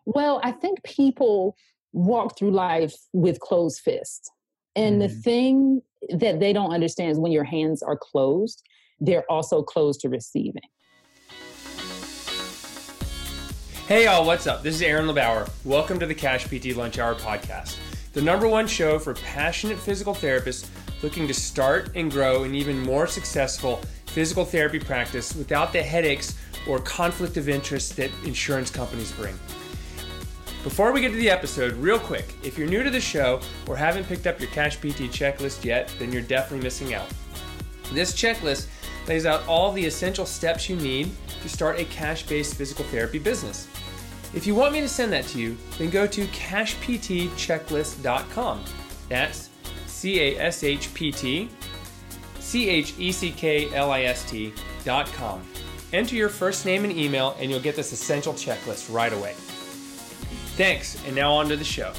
Well, I think people walk through life with closed fists. And the Mhm. thing that they don't understand is when your hands are closed, they're also closed to receiving. Hey y'all, what's up? This is Aaron LeBauer. Welcome to the Cash PT Lunch Hour podcast, the #1 show for passionate physical therapists looking to start and grow an even more successful physical therapy practice without the headaches or conflict of interest that insurance companies bring. Before we get to the episode, real quick, if you're new to the show or haven't picked up your Cash PT checklist yet, then you're definitely missing out. This checklist lays out all the essential steps you need to start a cash-based physical therapy business. If you want me to send that to you, then go to cashptchecklist.com. That's CASHPTCHECKLIST.com. Enter your first name and email and you'll get this essential checklist right away. Thanks, and now on to the show.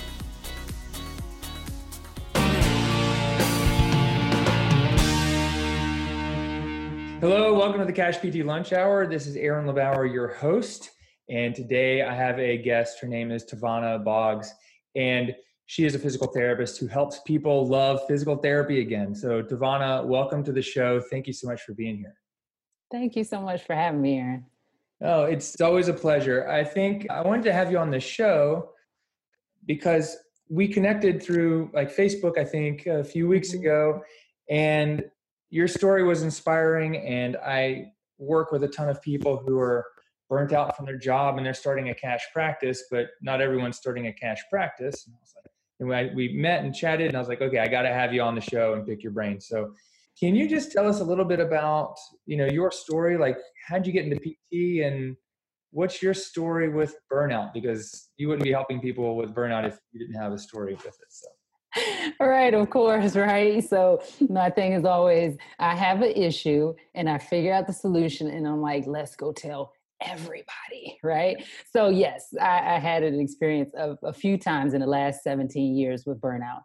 Hello, welcome to the Cash PT Lunch Hour. This is Aaron LeBauer, your host, and today I have a guest. Her name is Tavana Boggs, and she is a physical therapist who helps people love physical therapy again. So Tavana, welcome to the show. Thank you so much for being here. Thank you so much for having me, Aaron. Oh, it's always a pleasure. I think I wanted to have you on the show because we connected through like Facebook, I think a few weeks ago, and your story was inspiring. And I work with a ton of people who are burnt out from their job and they're starting a cash practice, but not everyone's starting a cash practice. And I was like, and we met and chatted and I was like, okay, I got to have you on the show and pick your brain. So can you just tell us a little bit about, your story? Like, how'd you get into PT and what's your story with burnout? Because you wouldn't be helping people with burnout if you didn't have a story with it. So. Right, of course, right? So my thing is always, I have an issue and I figure out the solution and I'm like, let's go tell everybody, right? So yes, I had an experience of a few times in the last 17 years with burnout.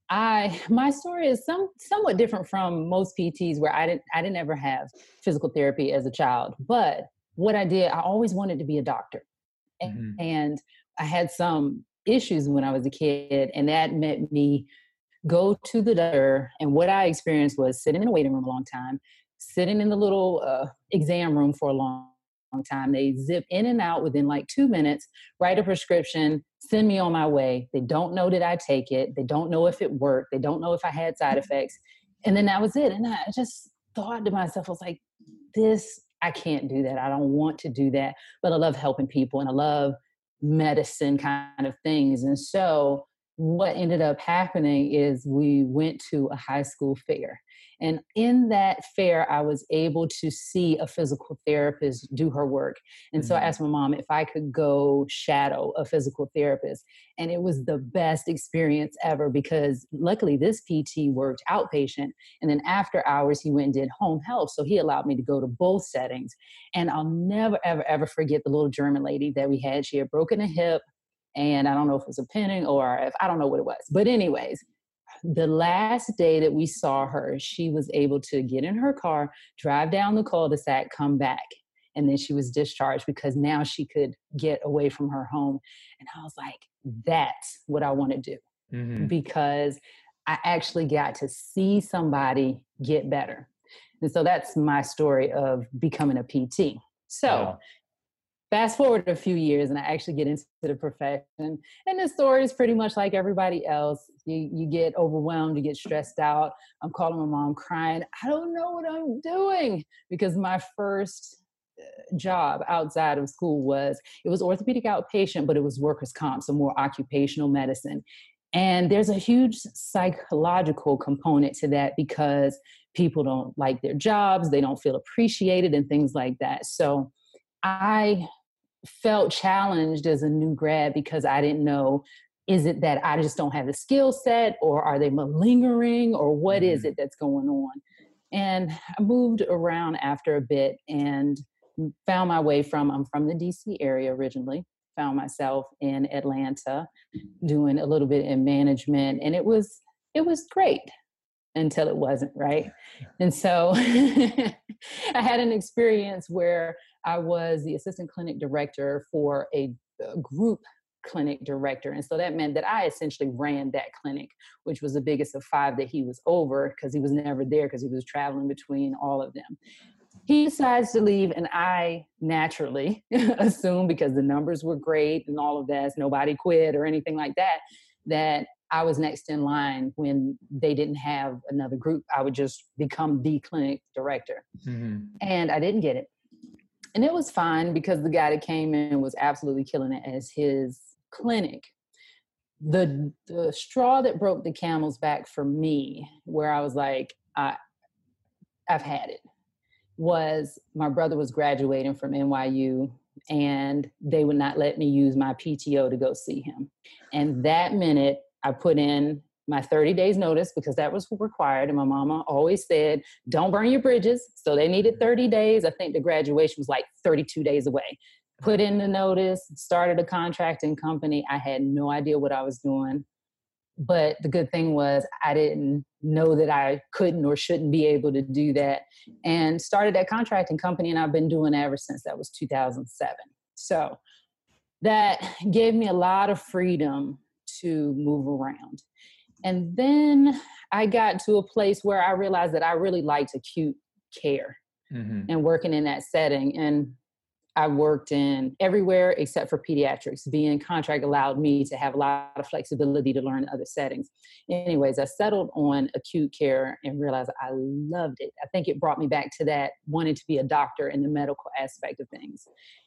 My story is somewhat different from most PTs where I didn't ever have physical therapy as a child, but what I did, I always wanted to be a doctor. Mm-hmm. And I had some issues when I was a kid, and that meant me go to the doctor. And what I experienced was sitting in a waiting room a long time, sitting in the little exam room for a long time. They zip in and out within like 2 minutes, write a prescription, send me on my way. They don't know that I take it. They don't know if it worked. They don't know if I had side effects. And then that was it. And I just thought to myself, I was like, I can't do that. I don't want to do that. But I love helping people and I love medicine kind of things. And so what ended up happening is we went to a high school fair. And in that fair, I was able to see a physical therapist do her work. And so I asked my mom if I could go shadow a physical therapist. And it was the best experience ever because luckily this PT worked outpatient. And then after hours, he went and did home health. So he allowed me to go to both settings. And I'll never, ever, ever forget the little German lady that we had. She had broken a hip. And I don't know if it was a pinning or if I don't know what it was. But anyways, the last day that we saw her, she was able to get in her car, drive down the cul-de-sac, come back. And then she was discharged because now she could get away from her home. And I was like, that's what I want to do. Mm-hmm. Because I actually got to see somebody get better. And so that's my story of becoming a PT. So Wow. Fast forward a few years and I actually get into the profession. And the story is pretty much like everybody else. You get overwhelmed, you get stressed out. I'm calling my mom crying. I don't know what I'm doing because my first job outside of school was orthopedic outpatient, but it was workers' comp, so more occupational medicine. And there's a huge psychological component to that because people don't like their jobs, they don't feel appreciated and things like that. So I felt challenged as a new grad because I didn't know, is it that I just don't have the skill set or are they malingering or what is it that's going on? And I moved around after a bit and found my way I'm from the DC area originally, found myself in Atlanta doing a little bit in management and it was great until it wasn't, right? And so I had an experience where I was the assistant clinic director for a group clinic director. And so that meant that I essentially ran that clinic, which was the biggest of 5 that he was over, because he was never there because he was traveling between all of them. He decides to leave, and I naturally assume, because the numbers were great and all of that, nobody quit or anything like that, that I was next in line when they didn't have another group. I would just become the clinic director. Mm-hmm. And I didn't get it. And it was fine, because the guy that came in was absolutely killing it as his clinic. The straw that broke the camel's back for me, where I was like, I've had it, was my brother was graduating from NYU, and they would not let me use my PTO to go see him. And that minute, I put in my 30 days notice, because that was required. And my mama always said, don't burn your bridges. So they needed 30 days. I think the graduation was like 32 days away. Put in the notice, started a contracting company. I had no idea what I was doing. But the good thing was I didn't know that I couldn't or shouldn't be able to do that, and started that contracting company. And I've been doing it ever since. That was 2007. So that gave me a lot of freedom to move around. And then I got to a place where I realized that I really liked acute care and working in that setting. And I worked in everywhere except for pediatrics. Being contract allowed me to have a lot of flexibility to learn other settings. Anyways, I settled on acute care and realized I loved it. I think it brought me back to that wanting to be a doctor in the medical aspect of things.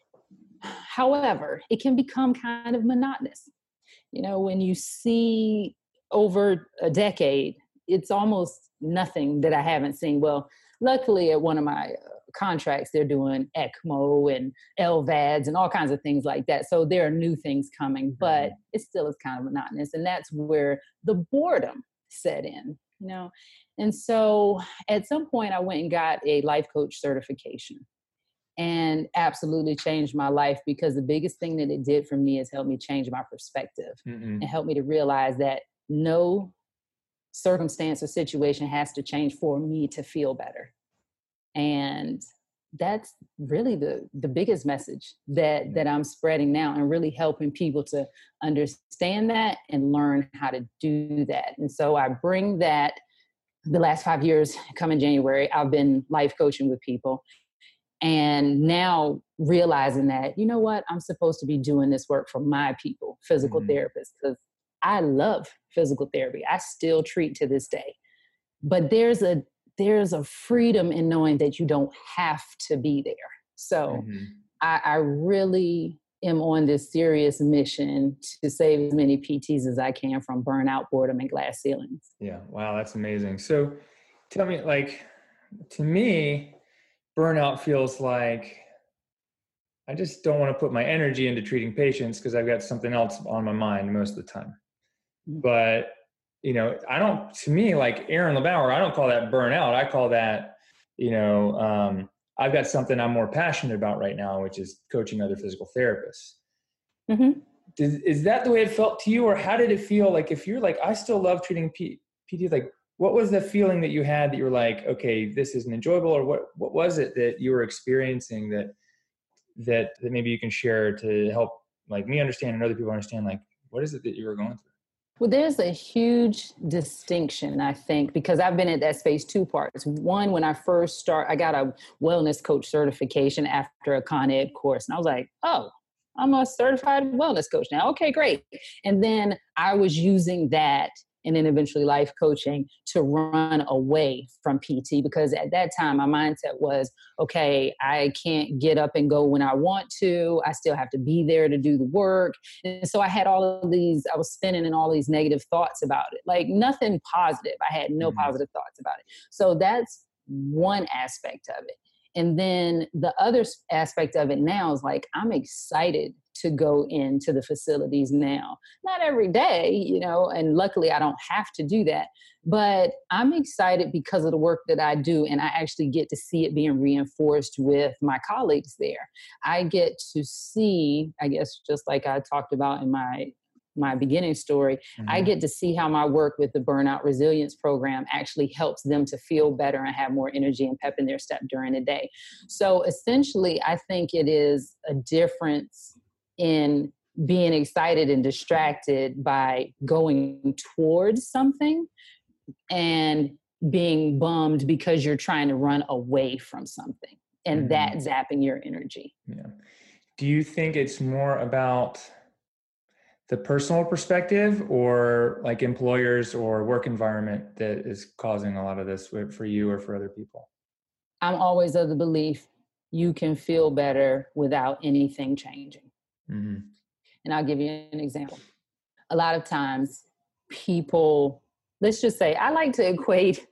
However, it can become kind of monotonous. You know, when you see over a decade, it's almost nothing that I haven't seen. Well, luckily at one of my contracts, they're doing ECMO and LVADs and all kinds of things like that. So there are new things coming, but it still is kind of monotonous. And that's where the boredom set in, you know? And so at some point I went and got a life coach certification, and absolutely changed my life, because the biggest thing that it did for me is help me change my perspective and help me to realize that no circumstance or situation has to change for me to feel better. And that's really the biggest message that I'm spreading now, and really helping people to understand that and learn how to do that. And so I bring that. The last 5 years, coming January, I've been life coaching with people. And now realizing that, you know what, I'm supposed to be doing this work for my people, physical therapists, because I love physical therapy. I still treat to this day. But there's a freedom in knowing that you don't have to be there. So I really am on this serious mission to save as many PTs as I can from burnout, boredom, and glass ceilings. Yeah. Wow. That's amazing. So tell me, like, to me, burnout feels like I just don't want to put my energy into treating patients because I've got something else on my mind most of the time. But, you know, to me, like Aaron LeBauer, I don't call that burnout. I call that, you know, I've got something I'm more passionate about right now, which is coaching other physical therapists. Is that the way it felt to you, or how did it feel? Like, if you're like, I still love treating PT, like, what was the feeling that you had that you were like, okay, this isn't enjoyable? Or what was it that you were experiencing that maybe you can share to help like me understand and other people understand, like, what is it that you were going through? Well, there's a huge distinction, I think, because I've been at that space 2 parts. One, when I first started, I got a wellness coach certification after a Con Ed course. And I was like, oh, I'm a certified wellness coach now. Okay, great. And then I was using that, and then eventually life coaching, to run away from PT, because at that time my mindset was, okay, I can't get up and go when I want to. I still have to be there to do the work. And so I had all of these, I was spinning in all these negative thoughts about it, like nothing positive. I had no positive thoughts about it. So that's one aspect of it. And then the other aspect of it now is like, I'm excited to go into the facilities now. Not every day, you know, and luckily I don't have to do that, but I'm excited because of the work that I do. And I actually get to see it being reinforced with my colleagues there. I get to see, I guess, just like I talked about in my beginning story, I get to see how my work with the Burnout Resilience Program actually helps them to feel better and have more energy and pep in their step during the day. So essentially, I think it is a difference in being excited and distracted by going towards something and being bummed because you're trying to run away from something, and that zapping your energy. Yeah. Do you think it's more about the personal perspective or like employers or work environment that is causing a lot of this for you or for other people? I'm always of the belief you can feel better without anything changing. Mm-hmm. And I'll give you an example. A lot of times people, let's just say, I like to equate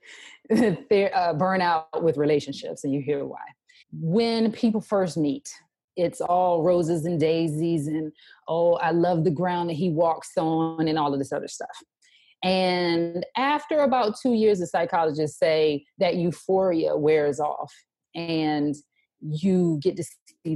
burnout with relationships, and you hear why. When people first meet, it's all roses and daisies and, oh, I love the ground that he walks on and all of this other stuff. And after about 2 years, the psychologists say that euphoria wears off and you get to see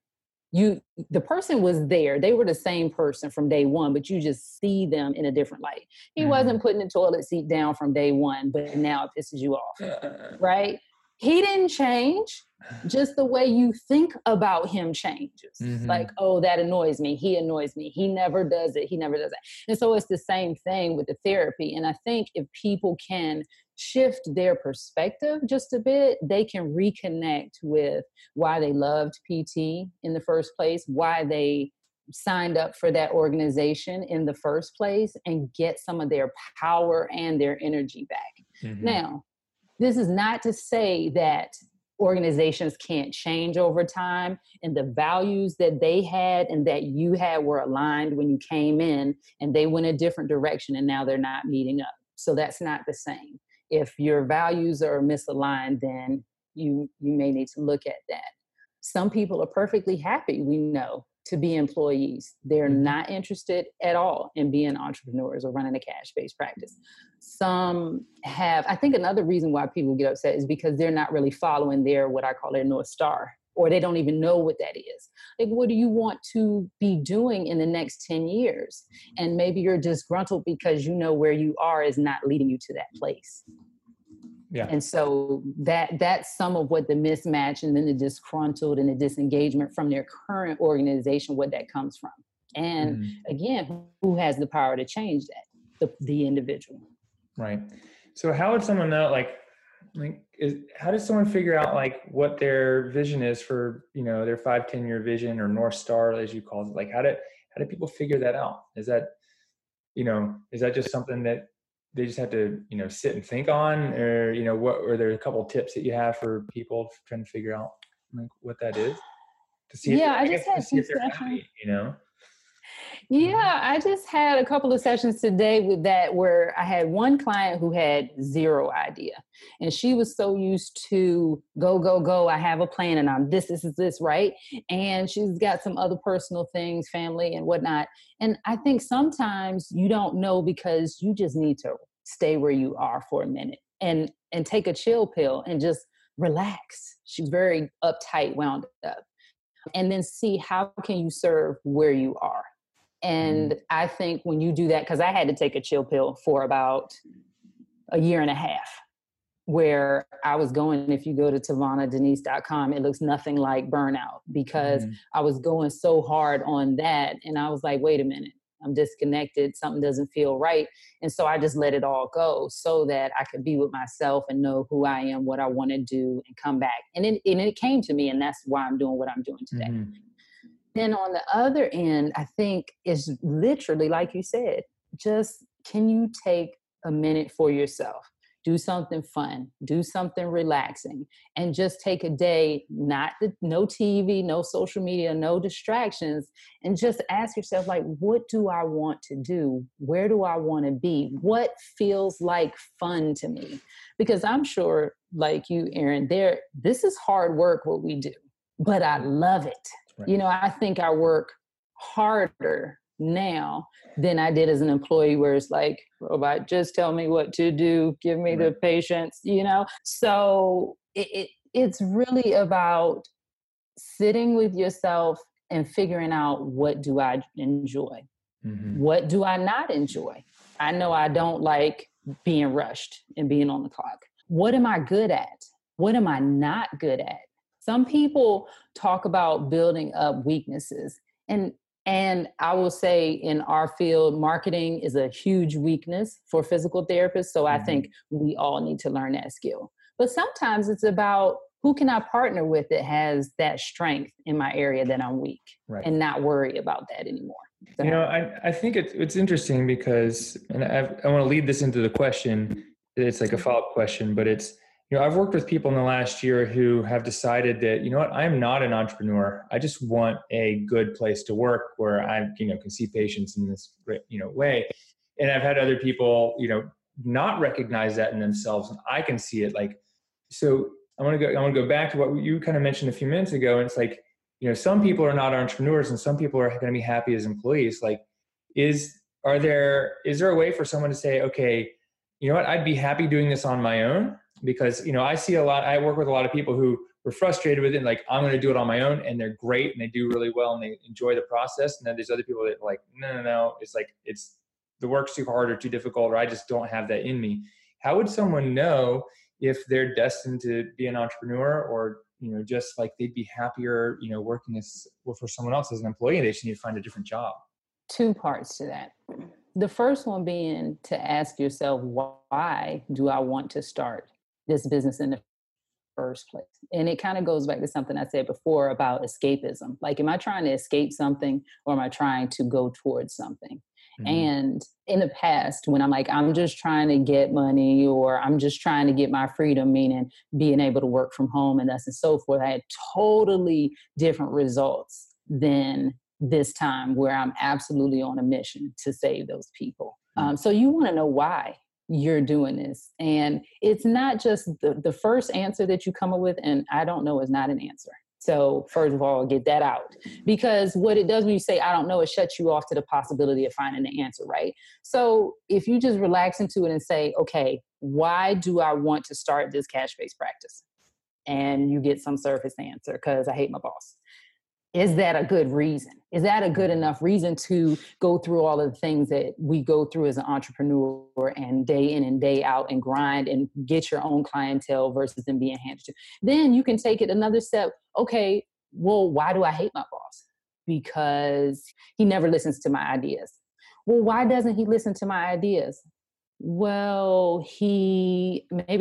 the person was there. They were the same person from day one, but you just see them in a different light. He wasn't putting the toilet seat down from day one, but now it pisses you off, right? He didn't change. Just the way you think about him changes. Like, oh, that annoys me. He annoys me. He never does it. He never does it. And so it's the same thing with the therapy. And I think if people can shift their perspective just a bit, they can reconnect with why they loved PT in the first place, why they signed up for that organization in the first place, and get some of their power and their energy back. Now, this is not to say that organizations can't change over time, and the values that they had and that you had were aligned when you came in, and they went a different direction and now they're not meeting up. So that's not the same. If your values are misaligned, then you may need to look at that. Some people are perfectly happy, we know, to be employees. They're not interested at all in being entrepreneurs or running a cash-based practice. Some have, I think another reason why people get upset is because they're not really following their, what I call their North Star, or they don't even know what that is. Like, what do you want to be doing in the next 10 years? And maybe you're disgruntled because you know where you are is not leading you to that place. Yeah. And so that's some of what the mismatch and then the disgruntled and the disengagement from their current organization, what that comes from. And again, who has the power to change that? The individual. Right. So how would someone know, how does someone figure out like what their vision is for, their 5-10 year vision or North Star, as you call it? Like, how do people figure that out? Is that just something that they just have to, sit and think on, or, are there a couple of tips that you have for people trying to figure out like what that is to see if they're happy, Yeah, I just had a couple of sessions today with that, where I had one client who had zero idea. And she was so used to go, go, go. I have a plan and I'm this, right? And she's got some other personal things, family and whatnot. And I think sometimes you don't know because you just need to stay where you are for a minute and take a chill pill and just relax. She's very uptight, wound up. And then see how can you serve where you are. And I think when you do that, because I had to take a chill pill for about a year and a half, where I was going, if you go to TavanaDenise.com, it looks nothing like burnout, because I was going so hard on that. And I was like, wait a minute, I'm disconnected. Something doesn't feel right. And so I just let it all go so that I could be with myself and know who I am, what I want to do, and come back. And it came to me, and that's why I'm doing what I'm doing today. Then on the other end, I think it's literally, like you said, just can you take a minute for yourself? Do something fun, do something relaxing, and just take a day, no TV, no social media, no distractions, and just ask yourself, like, what do I want to do? Where do I want to be? What feels like fun to me? Because I'm sure, like you, Aaron, this is hard work, what we do, but I love it. Right. I think I work harder now than I did as an employee, where it's like, robot, just tell me what to do, give me the patience, So it's really about sitting with yourself and figuring out, what do I enjoy? What do I not enjoy? I know I don't like being rushed and being on the clock. What am I good at? What am I not good at? Some people talk about building up weaknesses, and And I will say in our field, marketing is a huge weakness for physical therapists. So I think we all need to learn that skill. But sometimes it's about who can I partner with that has that strength in my area that I'm weak, Right. and not worry about that anymore. So, I think it's interesting because, and I want to lead this into the question. It's like a follow-up question, but it's, I've worked with people in the last year who have decided that, I'm not an entrepreneur. I just want a good place to work where I, can see patients in this, way. And I've had other people, not recognize that in themselves, and I can see it. Like, so I want to go back to what you kind of mentioned a few minutes ago. And it's like, some people are not entrepreneurs and some people are going to be happy as employees. Like, is there a way for someone to say, okay, I'd be happy doing this on my own? Because, I work with a lot of people who were frustrated with it. And like, I'm going to do it on my own, and they're great and they do really well and they enjoy the process. And then there's other people that are like, no. It's like, the work's too hard or too difficult, or I just don't have that in me. How would someone know if they're destined to be an entrepreneur, or, just like they'd be happier, working for someone else as an employee, and they just need to find a different job? Two parts to that. The first one being to ask yourself, why do I want to start this business in the first place? And it kind of goes back to something I said before about escapism. Like, am I trying to escape something, or am I trying to go towards something? Mm-hmm. And in the past, when I'm like, I'm just trying to get money, or I'm just trying to get my freedom, meaning being able to work from home and thus and so forth, I had totally different results than this time, where I'm absolutely on a mission to save those people. So you want to know why you're doing this. And it's not just the first answer that you come up with, and I don't know is not an answer. So first of all, get that out. Because what it does when you say, I don't know, it shuts you off to the possibility of finding the answer, right? So if you just relax into it and say, okay, why do I want to start this cash-based practice? And you get some surface answer, because I hate my boss. Is that a good reason? Is that a good enough reason to go through all of the things that we go through as an entrepreneur, and day in and day out, and grind and get your own clientele versus them being handed to? Then you can take it another step. Okay, well, why do I hate my boss? Because he never listens to my ideas. Well, why doesn't he listen to my ideas? Well, he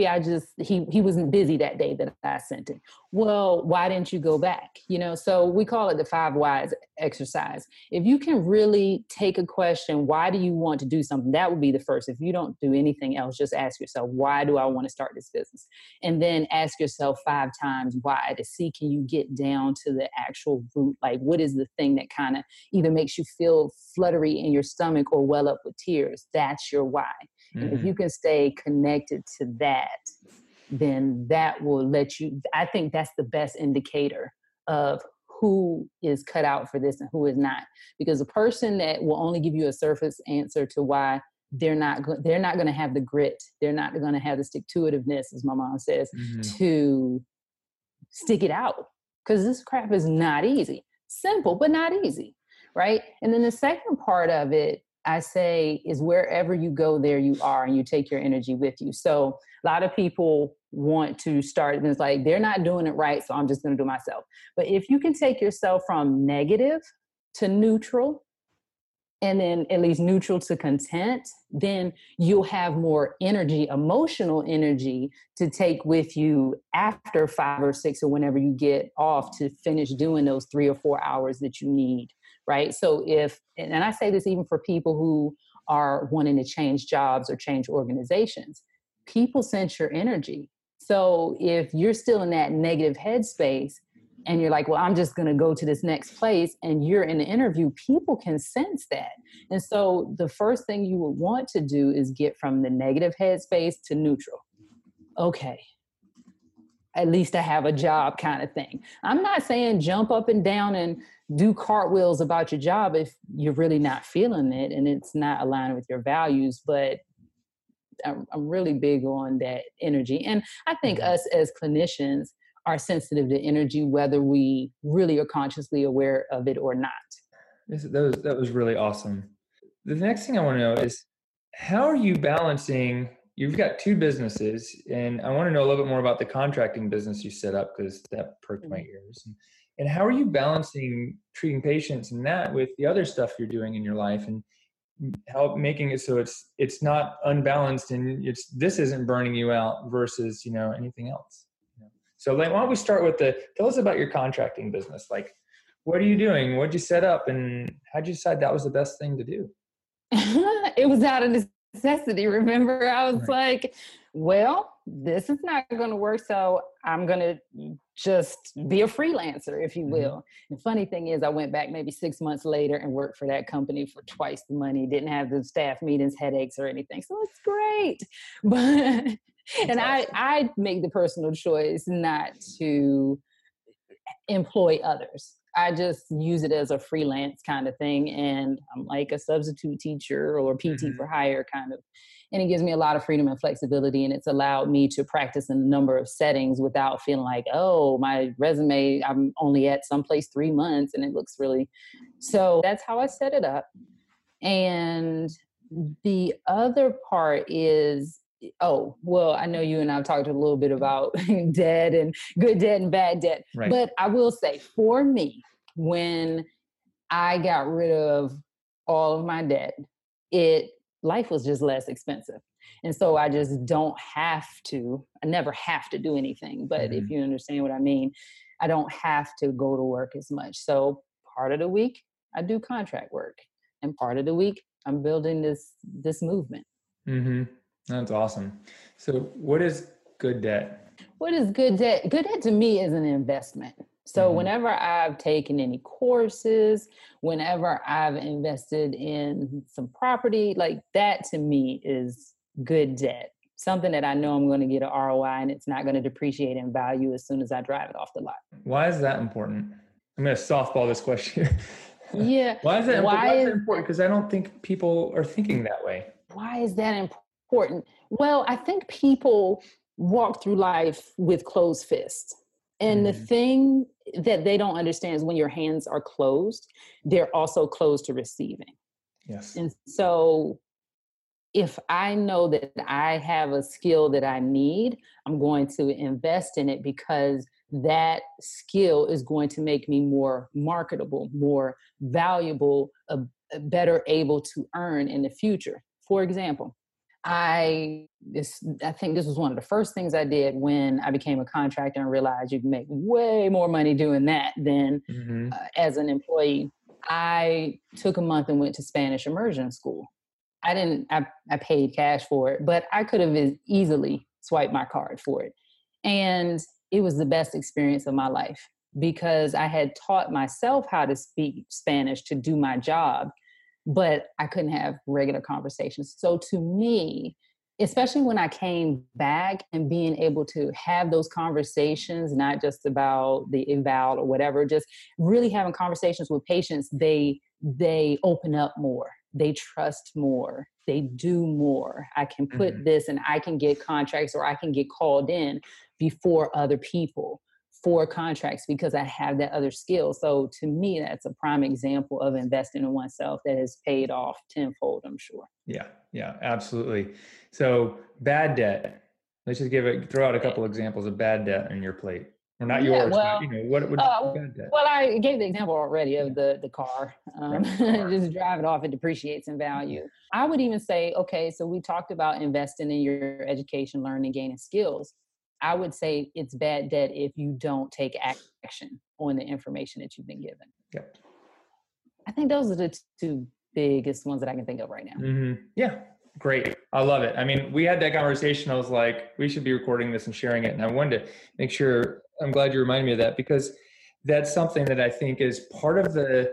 wasn't busy that day that I sent it. Well, why didn't you go back? So we call it the 5 whys exercise. If you can really take a question, why do you want to do something? That would be the first. If you don't do anything else, just ask yourself, why do I want to start this business? And then ask yourself 5 times why, to see, can you get down to the actual root? Like, what is the thing that kind of either makes you feel fluttery in your stomach or well up with tears? That's your why. And if you can stay connected to that, then that will let you, I think that's the best indicator of who is cut out for this and who is not. Because a person that will only give you a surface answer to why, they're not going to have the grit, they're not going to have the stick-to-itiveness, as my mom says, to stick it out. Because this crap is not easy. Simple, but not easy, right? And then the second part of it, I say, is wherever you go, there you are, and you take your energy with you. So a lot of people want to start, and it's like, they're not doing it right, so I'm just going to do it myself. But if you can take yourself from negative to neutral, and then at least neutral to content, then you'll have more energy, emotional energy, to take with you after 5 or 6 or whenever you get off to finish doing those 3 or 4 hours that you need. Right. So and I say this even for people who are wanting to change jobs or change organizations, people sense your energy. So if you're still in that negative headspace and you're like, well, I'm just going to go to this next place, and you're in the interview, people can sense that. And so the first thing you would want to do is get from the negative headspace to neutral. Okay, at least I have a job, kind of thing. I'm not saying jump up and down and do cartwheels about your job if you're really not feeling it and it's not aligned with your values, but I'm really big on that energy. And I think us as clinicians are sensitive to energy, whether we really are consciously aware of it or not. That was really awesome. The next thing I want to know is, how are you balancing? You've got 2 businesses, and I want to know a little bit more about the contracting business you set up, because that perked my ears. And how are you balancing treating patients and that with the other stuff you're doing in your life, and help making it so it's not unbalanced, and this isn't burning you out versus, anything else. So like, why don't we start with tell us about your contracting business. Like, what are you doing? What'd you set up, and how'd you decide that was the best thing to do? It was out of necessity. Remember, I was Right. like, well, this is not going to work. So I'm going to just be a freelancer, if you will. The funny thing is, I went back maybe 6 months later and worked for that company for twice the money, didn't have the staff meetings, headaches, or anything. So it's great. But, and Awesome. I make the personal choice not to employ others. I just use it as a freelance kind of thing. And I'm like a substitute teacher or PT for hire kind of. And it gives me a lot of freedom and flexibility. And it's allowed me to practice in a number of settings without feeling like, oh, my resume, I'm only at someplace 3 months and it looks really. So that's how I set it up. And the other part is, oh, well, I know you and I've talked a little bit about debt and good debt and bad debt. Right. But I will say, for me, when I got rid of all of my debt, life was just less expensive. And so I just I never have to do anything. But if you understand what I mean, I don't have to go to work as much. So part of the week, I do contract work. And part of the week, I'm building this movement. That's awesome. So what is good debt? What is good debt? Good debt to me is an investment. So whenever I've taken any courses, whenever I've invested in some property, like that to me is good debt. Something that I know I'm going to get an ROI and it's not going to depreciate in value as soon as I drive it off the lot. Why is that important? I'm going to softball this question. Yeah. Why is that important? Because I don't think people are thinking that way. Why is that important? Well, I think people walk through life with closed fists. And the thing that they don't understand is when your hands are closed, they're also closed to receiving. Yes. And so if I know that I have a skill that I need, I'm going to invest in it because that skill is going to make me more marketable, more valuable, better able to earn in the future. For example, I think this was one of the first things I did when I became a contractor and realized you can make way more money doing that than as an employee. I took a month and went to Spanish immersion school. I paid cash for it, but I could have easily swiped my card for it. And it was the best experience of my life because I had taught myself how to speak Spanish to do my job, but I couldn't have regular conversations. So to me, especially when I came back and being able to have those conversations, not just about the eval or whatever, just really having conversations with patients, they open up more. They trust more. They do more. I can put this and I can get contracts or I can get called in before other people for contracts because I have that other skill. So to me, that's a prime example of investing in oneself that has paid off tenfold, I'm sure. Yeah, absolutely. So bad debt. Let's just throw out a couple examples of bad debt on your plate. Or not yours, well, but what would bad debt? Well, I gave the example already of the car. Just drive it off, it depreciates in value. I would even say, okay, so we talked about investing in your education, learning, gaining skills. I would say it's bad debt if you don't take action on the information that you've been given. Yep. I think those are the two biggest ones that I can think of right now. Yeah, great. I love it. I mean, we had that conversation. I was like, we should be recording this and sharing it. And I wanted to make sure, I'm glad you reminded me of that because that's something that I think is part of the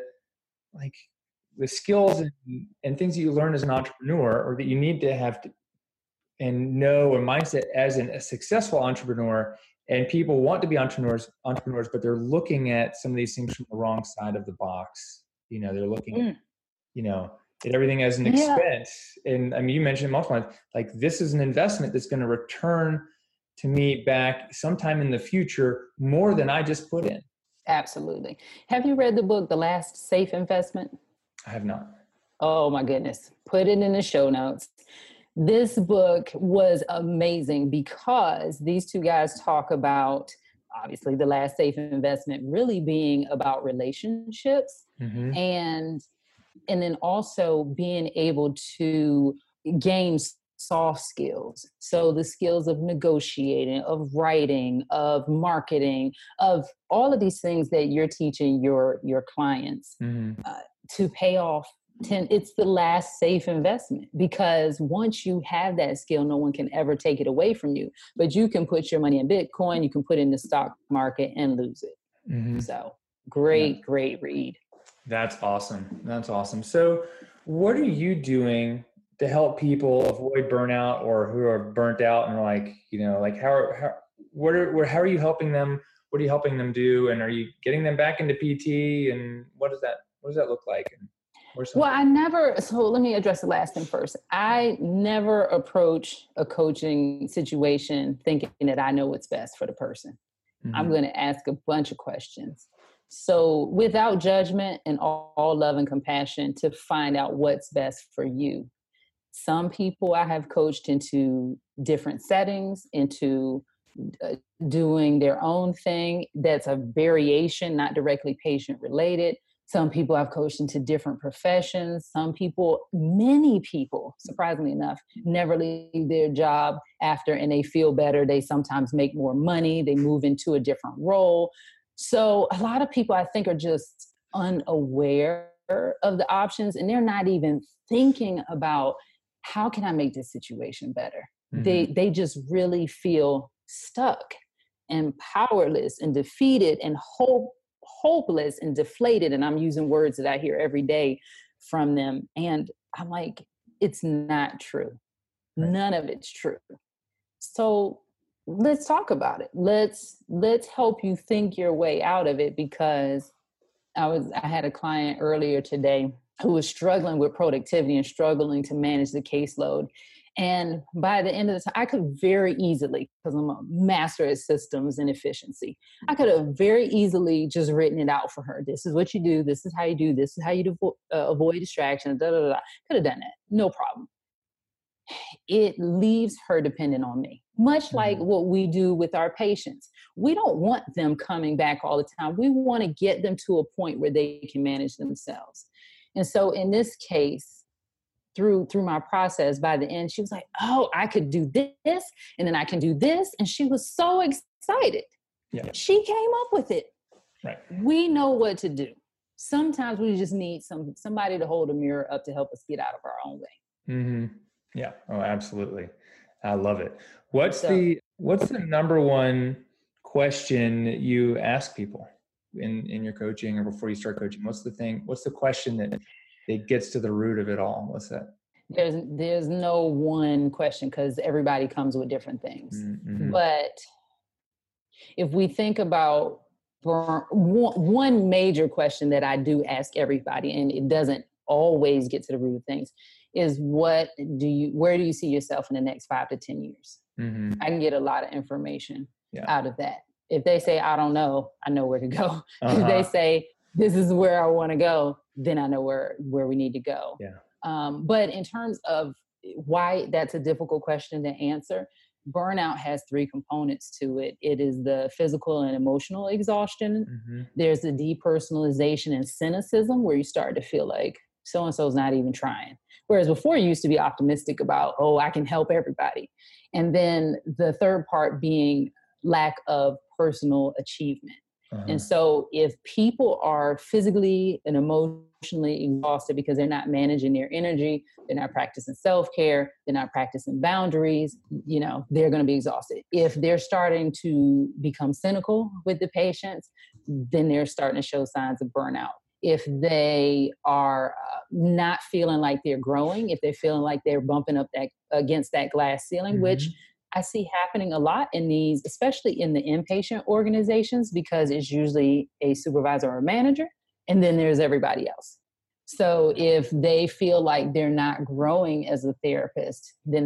skills and things that you learn as an entrepreneur or that you need to have and know a mindset as a successful entrepreneur. And people want to be entrepreneurs, but they're looking at some of these things from the wrong side of the box. They're looking at, at everything as an expense. And I mean, you mentioned multiple times, like this is an investment that's going to return to me back sometime in the future more than I just put in. Absolutely. Have you read the book, The Last Safe Investment? I have not. Oh my goodness. Put it in the show notes. This book was amazing because these two guys talk about obviously the last safe investment really being about relationships, Mm-hmm. and then also being able to gain soft skills. So the skills of negotiating, of writing, of marketing, of all of these things that you're teaching your clients Mm-hmm. to pay off. It's the last safe investment, because once you have that skill, no one can ever take it away from you. But you can put your money in Bitcoin, you can put it in the stock market and lose it. Mm-hmm. So Yeah. great read. That's awesome. That's awesome. So what are you doing to help people avoid burnout, or who are burnt out and are like, like how are you helping them? What are you helping them do? And are you getting them back into PT? And what does that look like? And So let me address the last thing first. I never approach a coaching situation thinking that I know what's best for the person. Mm-hmm. I'm going to ask a bunch of questions. So without judgment and all love and compassion to find out what's best for you. Some people I have coached into different settings, into doing their own thing. That's a variation, not directly patient related. Some people I've coached into different professions. Many people, surprisingly enough, never leave their job after and they feel better. They sometimes make more money. They move into a different role. So a lot of people I think are just unaware of the options, and they're not even thinking about how can I make this situation better. Mm-hmm. They just really feel stuck and powerless and defeated and hopeless and deflated. And I'm using words that I hear every day from them. And I'm like, it's not true. Right. None of it's true. So let's talk about it. Let's help you think your way out of it, because I had a client earlier today who was struggling with productivity and struggling to manage the caseload. And by the end of the time, I could very easily, because I'm a master at systems and efficiency, I could have very easily just written it out for her. This is what you do. This is how you do. This is how you avoid distractions. Da, da, da, da. Could have done that. No problem. It leaves her dependent on me, much like what we do with our patients. We don't want them coming back all the time. We want to get them to a point where they can manage themselves. And so in this case, through my process, by the end, she was like, oh, I could do this, and then I can do this. And she was so excited. Yeah. She came up with it. Right. We know what to do. Sometimes we just need somebody to hold a mirror up to help us get out of our own way. Mm-hmm. Yeah. Oh, absolutely. I love it. What's the number one question you ask people in your coaching or before you start coaching? What's the question that gets to the root of it all? What's that? There's no one question, because everybody comes with different things. Mm-hmm. But if we think about one major question that I do ask everybody, and it doesn't always get to the root of things, is where do you see yourself in the next 5 to 10 years? Mm-hmm. I can get a lot of information out of that. If they say, I don't know, I know where to go. If they say, this is where I want to go, then I know where we need to go. Yeah. But in terms of why that's a difficult question to answer, burnout has 3 components to it. It is the physical and emotional exhaustion. Mm-hmm. There's the depersonalization and cynicism, where you start to feel like so-and-so's not even trying. Whereas before you used to be optimistic about, oh, I can help everybody. And then the third part being lack of personal achievement. And so if people are physically and emotionally exhausted because they're not managing their energy, they're not practicing self-care, they're not practicing boundaries, they're going to be exhausted. If they're starting to become cynical with the patients, then they're starting to show signs of burnout. If they are not feeling like they're growing, if they're feeling like they're bumping up against that glass ceiling, which I see happening a lot in these, especially in the inpatient organizations, because it's usually a supervisor or a manager, and then there's everybody else. So if they feel like they're not growing as a therapist, then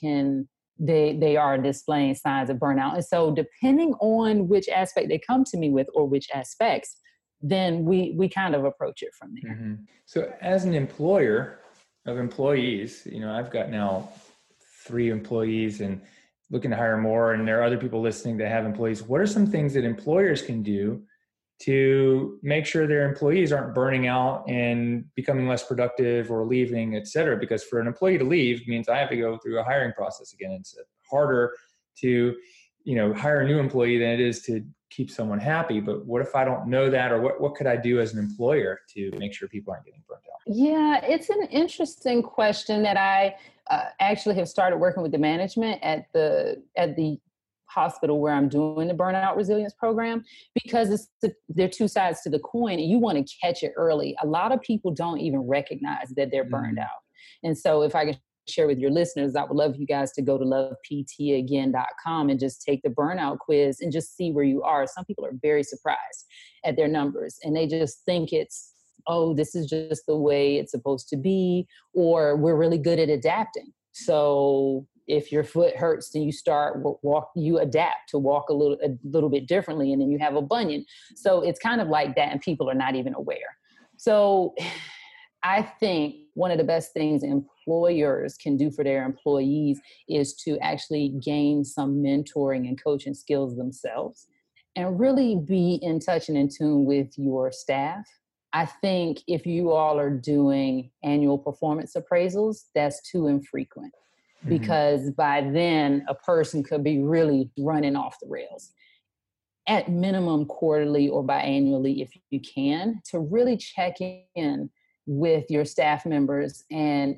they are displaying signs of burnout. And so depending on which aspect they come to me with, or which aspects, then we kind of approach it from there. Mm-hmm. So as an employer of employees, I've got now 3 employees, and looking to hire more, and there are other people listening that have employees, what are some things that employers can do to make sure their employees aren't burning out and becoming less productive or leaving, et cetera? Because for an employee to leave means I have to go through a hiring process again. It's harder to, hire a new employee than it is to keep someone happy. But what if I don't know that, or what could I do as an employer to make sure people aren't getting burnt out? Yeah, it's an interesting question that I actually have started working with the management at the hospital where I'm doing the burnout resilience program, because there are two sides to the coin, and you want to catch it early. A lot of people don't even recognize that they're burned out. And so if I can share with your listeners, I would love you guys to go to loveptagain.com and just take the burnout quiz and just see where you are. Some people are very surprised at their numbers, and they just think it's, oh, this is just the way it's supposed to be, or we're really good at adapting. So if your foot hurts, then you adapt to walk a little bit differently, and then you have a bunion. So it's kind of like that, and people are not even aware. So I think one of the best things employers can do for their employees is to actually gain some mentoring and coaching skills themselves, and really be in touch and in tune with your staff. I think if you all are doing annual performance appraisals, that's too infrequent, because by then a person could be really running off the rails. At minimum, quarterly or biannually, if you can, to really check in with your staff members and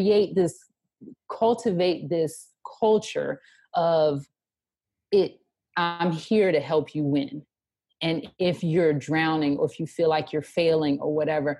cultivate this culture of it. I'm here to help you win. And if you're drowning, or if you feel like you're failing or whatever,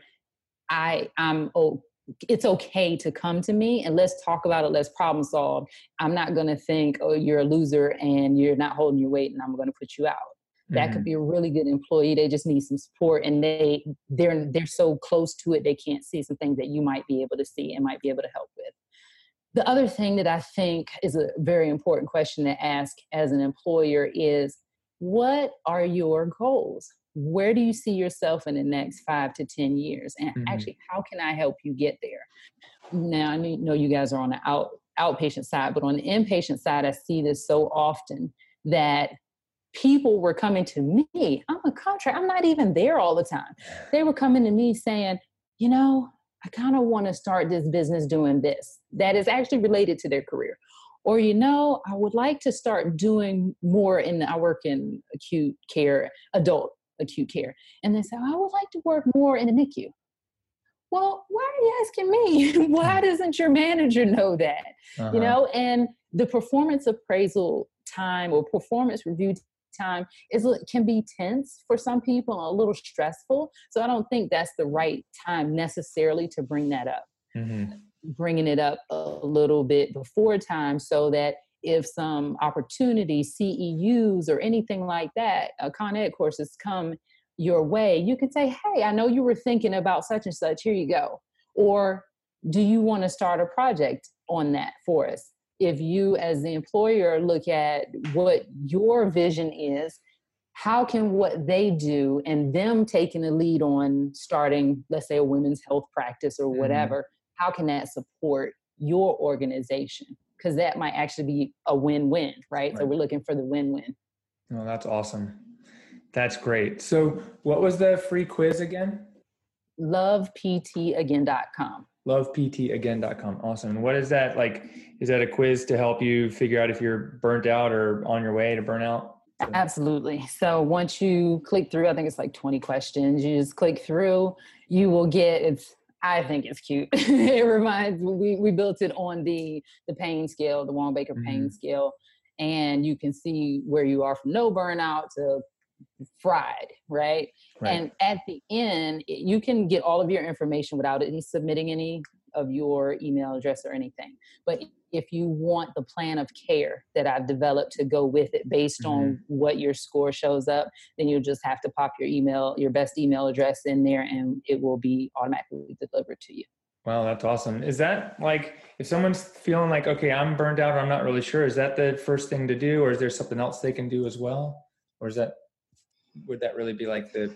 it's okay to come to me and let's talk about it. Let's problem solve. I'm not going to think, oh, you're a loser and you're not holding your weight and I'm going to put you out. That could be a really good employee. They just need some support, and they're so close to it, they can't see some things that you might be able to see and might be able to help with. The other thing that I think is a very important question to ask as an employer is, what are your goals? Where do you see yourself in the next 5 to 10 years? And actually, how can I help you get there? Now, I know you guys are on the outpatient side, but on the inpatient side, I see this so often that people were coming to me. I'm a contractor. I'm not even there all the time. They were coming to me saying, I kind of want to start this business doing this that is actually related to their career. Or, I would like to start doing more I work in acute care, adult acute care. And they say, I would like to work more in the NICU. Well, why are you asking me? Why doesn't your manager know that? And the performance appraisal time or performance review time can be tense for some people and a little stressful. So I don't think that's the right time necessarily to bring that up. Bringing it up a little bit before time, so that if some opportunities, CEUs or anything like that, Con Ed courses come your way, you can say, hey, I know you were thinking about such and such, here you go. Or do you want to start a project on that for us? If you as the employer look at what your vision is, how can what they do and them taking the lead on starting, let's say, a women's health practice or whatever, how can that support your organization? Because that might actually be a win-win, right? So we're looking for the win-win. Oh, that's awesome. That's great. So what was the free quiz again? loveptagain.com. loveptagain.com. Awesome. And what is that like? Is that a quiz to help you figure out if you're burnt out or on your way to burnout? Absolutely. So once you click through, I think it's like 20 questions. You just click through, you will get, I think it's cute. It reminds, we built it on the pain scale, the Wong-Baker pain scale. And you can see where you are from no burnout to fried, right? And at the end, you can get all of your information without it submitting any of your email address or anything. But if you want the plan of care that I've developed to go with it based on what your score shows up, then you'll just have to pop your best email address in there, and it will be automatically delivered to you. Wow, that's awesome. Is that like, if someone's feeling like, okay, I'm burned out, or I'm not really sure, is that the first thing to do, or is there something else they can do as well? Or would that really be like the...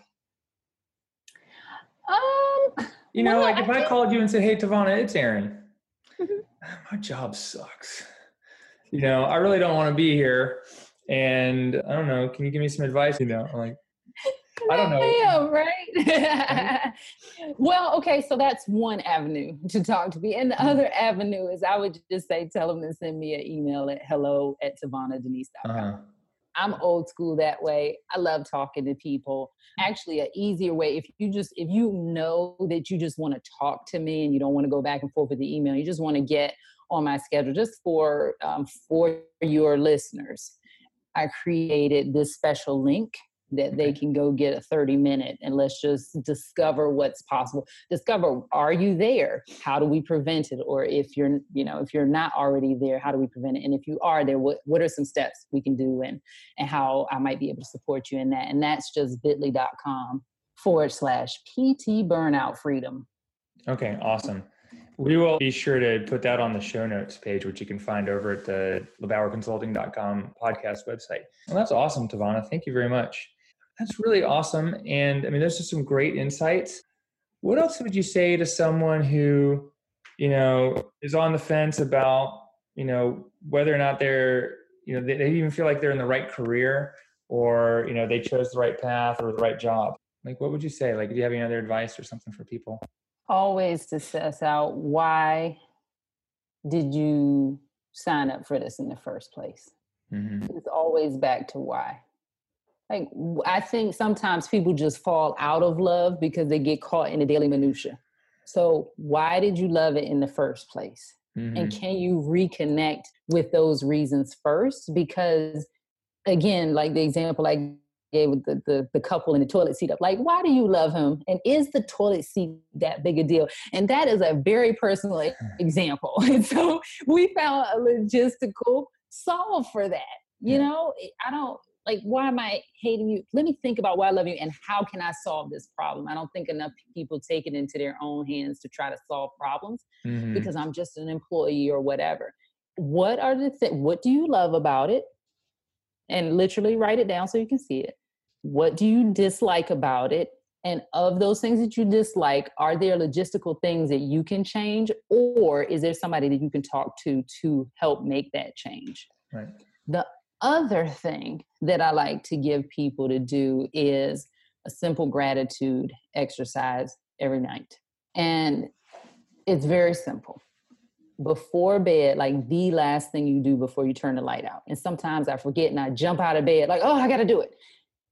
like if I called you and said, hey, Tavana, it's Aaron. My job sucks. I really don't want to be here. And I don't know, can you give me some advice? I'm like, I don't know. Damn, Right? right? Well, okay, so that's one avenue to talk to me. And the other avenue is I would just say, tell them to send me an email at hello@TavanaDenise.com. Uh-huh. I'm old school that way. I love talking to people. Actually, an easier way, if you know that you just want to talk to me and you don't want to go back and forth with the email, you just want to get on my schedule just for your listeners. I created this special link that they can go get a 30-minute and let's just discover what's possible. Discover, are you there? How do we prevent it? Or if you're not already there, how do we prevent it? And if you are there, what are some steps we can do and how I might be able to support you in that? And that's just bit.ly.com/PT burnout freedom. Okay, awesome. We will be sure to put that on the show notes page, which you can find over at the LeBauerConsulting.com podcast website. Well, that's awesome, Tavana. Thank you very much. That's really awesome. And I mean, those are some great insights. What else would you say to someone who, is on the fence about, whether or not they're, they even feel like they're in the right career or, they chose the right path or the right job? Like, what would you say? Like, do you have any other advice or something for people? Always to suss out, why did you sign up for this in the first place? Mm-hmm. It's always back to why. Like, I think sometimes people just fall out of love because they get caught in the daily minutia. So why did you love it in the first place? Mm-hmm. And can you reconnect with those reasons first? Because again, like the example I gave with the couple in the toilet seat up, like, why do you love him? And is the toilet seat that big a deal? And that is a very personal example. And so we found a logistical solve for that. I don't, like, why am I hating you? Let me think about why I love you and how can I solve this problem? I don't think enough people take it into their own hands to try to solve problems because I'm just an employee or whatever. What do you love about it? And literally write it down so you can see it. What do you dislike about it? And of those things that you dislike, are there logistical things that you can change? Or is there somebody that you can talk to help make that change? Right. The other thing that I like to give people to do is a simple gratitude exercise every night. And it's very simple. Before bed, like the last thing you do before you turn the light out. And sometimes I forget and I jump out of bed like, oh, I got to do it.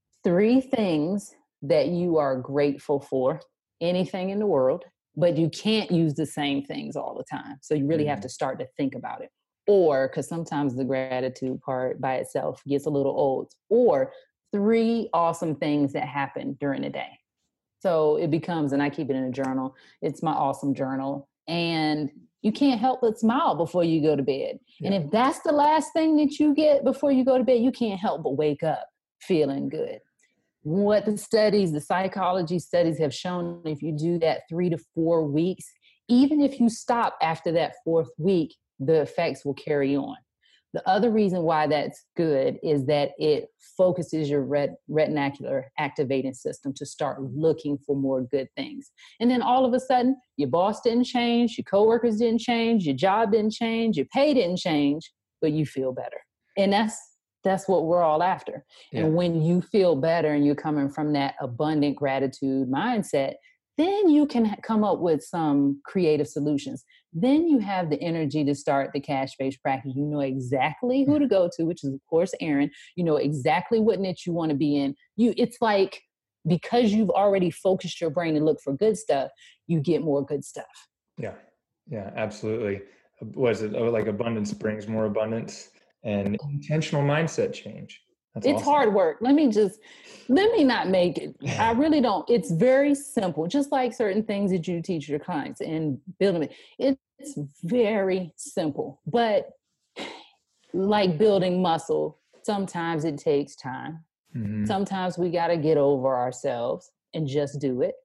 3 things that you are grateful for, anything in the world, but you can't use the same things all the time. So you really have to start to think about it. Or, because sometimes the gratitude part by itself gets a little old. Or 3 awesome things that happen during the day. So it becomes, and I keep it in a journal, it's my awesome journal. And you can't help but smile before you go to bed. Yeah. And if that's the last thing that you get before you go to bed, you can't help but wake up feeling good. What the psychology studies have shown, if you do that 3 to 4 weeks, even if you stop after that 4th week, the effects will carry on. The other reason why that's good is that it focuses your retinacular activating system to start looking for more good things. And then all of a sudden, your boss didn't change, your coworkers didn't change, your job didn't change, your pay didn't change, but you feel better. And that's what we're all after. Yeah. And when you feel better and you're coming from that abundant gratitude mindset, then you can come up with some creative solutions. Then you have the energy to start the cash-based practice. You know exactly who to go to, which is, of course, Aaron. You know exactly what niche you want to be in. It's like, because you've already focused your brain to look for good stuff, you get more good stuff. Yeah, absolutely. Was it like abundance brings more abundance and intentional mindset change? It's awesome. Hard work. Let me not make it. I really don't. It's very simple. Just like certain things that you teach your clients in building it. It's very simple. But like building muscle, sometimes it takes time. Mm-hmm. Sometimes we got to get over ourselves and just do it,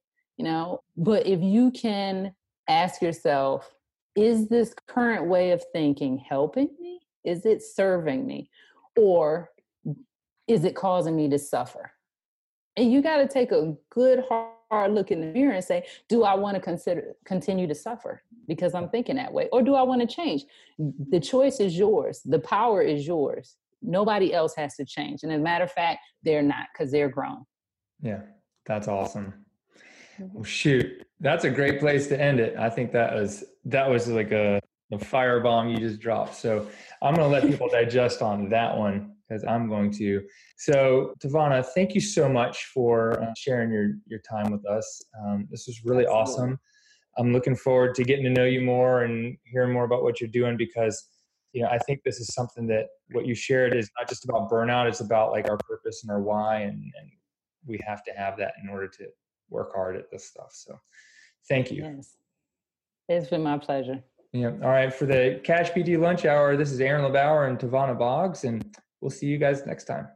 But if you can ask yourself, is this current way of thinking helping me? Is it serving me? Or is it causing me to suffer? And you got to take a good, hard look in the mirror and say, do I want to continue to suffer because I'm thinking that way? Or do I want to change? The choice is yours. The power is yours. Nobody else has to change. And as a matter of fact, they're not, because they're grown. Yeah, that's awesome. Well, shoot, that's a great place to end it. I think that was like a firebomb you just dropped. So I'm going to let people digest on that one, because I'm going to. So Tavana, thank you so much for sharing your time with us. This was really awesome. I'm looking forward to getting to know you more and hearing more about what you're doing, because, I think this is something that what you shared is not just about burnout. It's about like our purpose and our why. And we have to have that in order to work hard at this stuff. So thank you. Yes. It's been my pleasure. Yeah. All right. For the Cash PT Lunch Hour, this is Aaron LeBauer and Tavana Boggs, and we'll see you guys next time.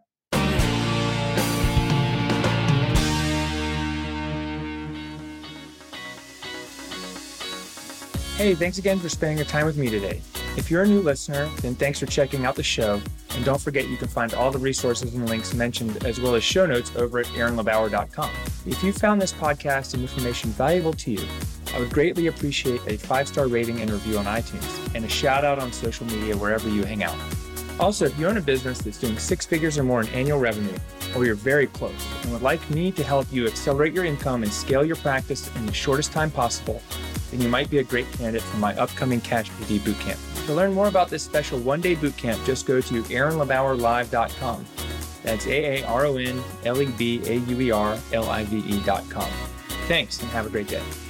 Hey, thanks again for spending your time with me today. If you're a new listener, then thanks for checking out the show. And don't forget, you can find all the resources and links mentioned, as well as show notes, over at aaronlebauer.com. If you found this podcast and information valuable to you, I would greatly appreciate a 5-star rating and review on iTunes, and a shout out on social media wherever you hang out. Also, if you own a business that's doing 6 figures or more in annual revenue, or you're very close and would like me to help you accelerate your income and scale your practice in the shortest time possible, then you might be a great candidate for my upcoming Cash PT Bootcamp. To learn more about this special one-day bootcamp, just go to aaronlebauerlive.com. That's AARONLEBAUERLIVE.com. Thanks, and have a great day.